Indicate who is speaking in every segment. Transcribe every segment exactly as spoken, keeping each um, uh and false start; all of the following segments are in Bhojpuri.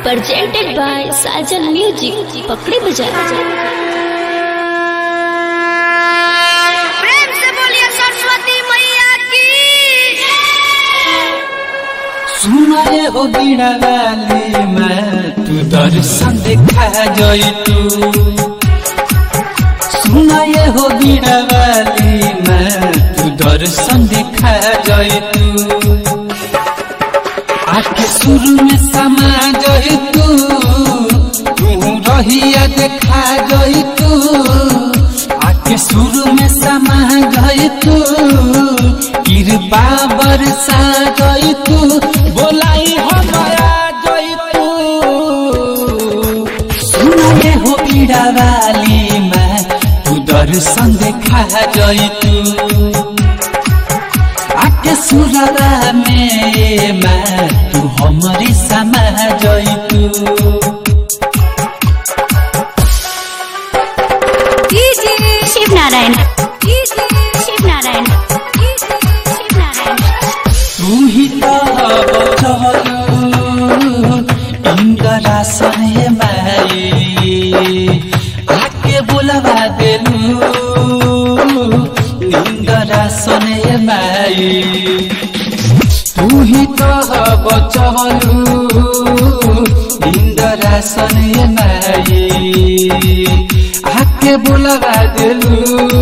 Speaker 1: presented by Sajan Music. पकड़े बजा
Speaker 2: प्रेम से बोलिए सरस्वती मैया की।
Speaker 3: सुनाए हो बीड़ा वाली मैं तू दर्शन देखा जाई तू। सुनाए हो बीड़ा वाली मैं तू दर्शन देखा जाई तू। आके शुरू में समा जाई तू तू रहिया देखा जाई तू। आके शुरू में समा जाई तू कृपा बरसा जाई तू। बोलाई हमारा जाई तू। सुनाए हो बीड़ा वाली मैं तू दर्शन देखा जाई तू। आके सुररा में मैं तू हमारी समा जाई तू।
Speaker 1: शिव नारायण शिव नारायण शिव नारायण
Speaker 3: तू ही तो बचलू इंद्रासन माई। आके बुलवा देलू इंद्रासन माई। तू ही तो बचलू इंद्रासन माई। आके बुलवा देलू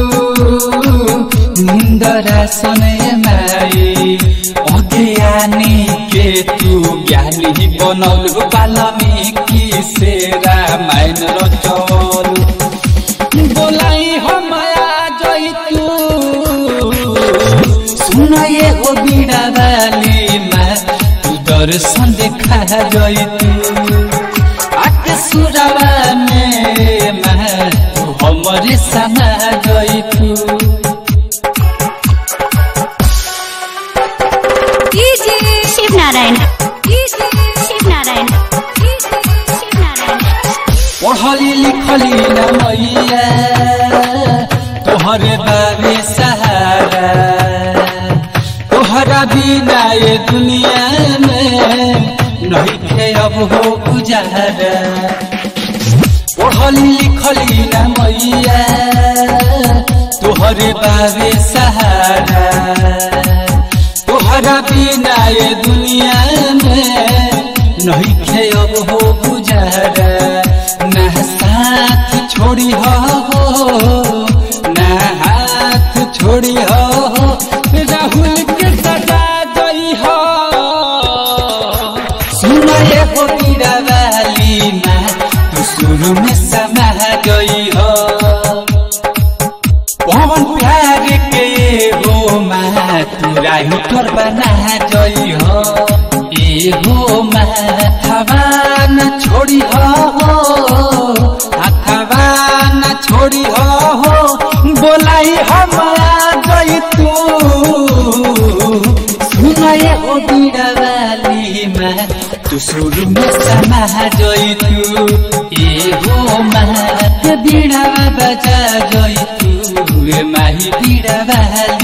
Speaker 3: इंद्रासन माई। अज्ञानी के तू ज्ञानी बनौलू वाल्मीकि से रामायण रचलू। बोलाई हमारा जाई तू। सुनाए हो बीड़ा वाली मैं तू दर्शन देखा जाई तू। आके सुरवा में मैं तू हमारे समा जाई तू।
Speaker 1: शिव नारायण शिव नारायण शिव नारायण
Speaker 3: पढ़ली लिखली न मैया तोहरे बाबे सहारा। तोहरा बिना ये दुनिया में नहीं थे अब हो गुजारा। पढ़ली लिखली न मैया तोहरे बाबे सहारा। तोहरा बिना ये दुनिया में नहीं खे अब हो गुजारा। न साथ छोड़ी हो न हाथ छोड़ी हो। राहुल के सजा गई हो। सुनाए हो बीड़ा वाली मैं तू शुरू में समा गई हो। पवन प्यार के हो मैं तू राही तोर बना जई हो। ए हो मैं हवा न छोड़ी हो हवा न छोड़ी हो। बोलाई हमारा जई तू। सुनाए हो बीड़ा वाली मैं तू शुरू में समा जई तू। ए हो मैं बीड़ा बजा जई तू। माही बीड़ा वाली